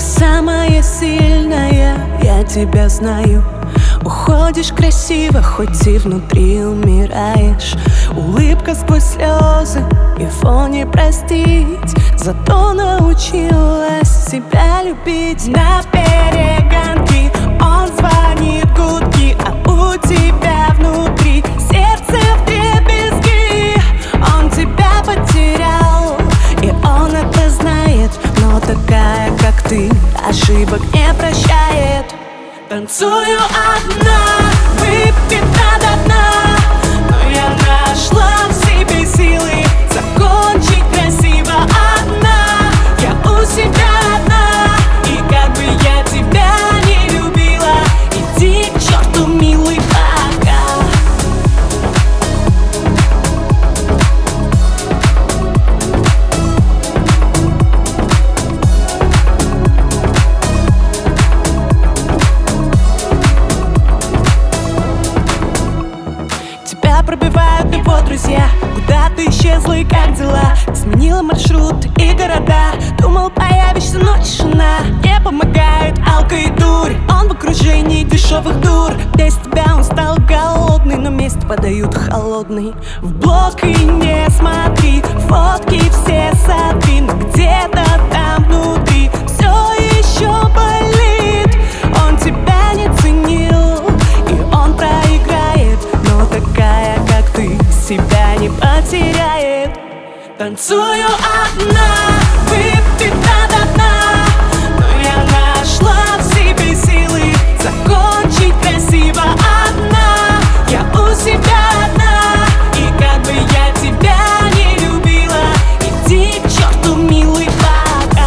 самая сильная, я тебя знаю. Уходишь красиво, хоть и внутри умираешь. Улыбка сквозь слезы, его не простить. Зато научилась себя любить. На перегонки он звонит гудки, а у тебя внутри сердце вдребезги. Он тебя потерял, и он это знает. Но такая, как ты, ошибок не прощает. Танцую одна, выпита до дна, но я нашла в себе силы закончить красиво одна. Я у себя одна, и как бы я тебя не любила, иди к черту, милый, пока. Тебя пробивают его друзья. Куда ты исчезла и как дела? Сменила маршрут и города. Думал, появишься, но тишина. Не помогает алко и дурь. Он в окружении дешевых дур. Без тебя он стал голодный, но месть подают холодный. В блог и не смотри, фотки все сотри, но где-то там внутри все еще болит. Он тебя не ценил, и он проиграет. Но такая, как ты, себя не потеряет. Танцую одна, выпита до дна, но я нашла в себе силы закончить красиво одна. Я у себя одна, и как бы я тебя не любила, иди к черту, милый, пока.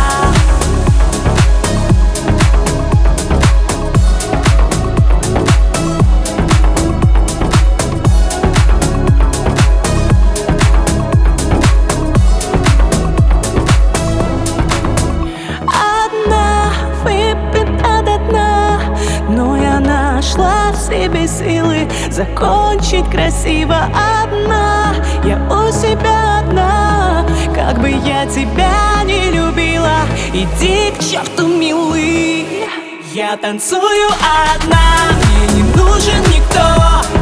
Но я нашла в себе силы закончить красиво одна. Я у себя одна, как бы я тебя не любила, иди к черту, милый. Я танцую одна, мне не нужен никто.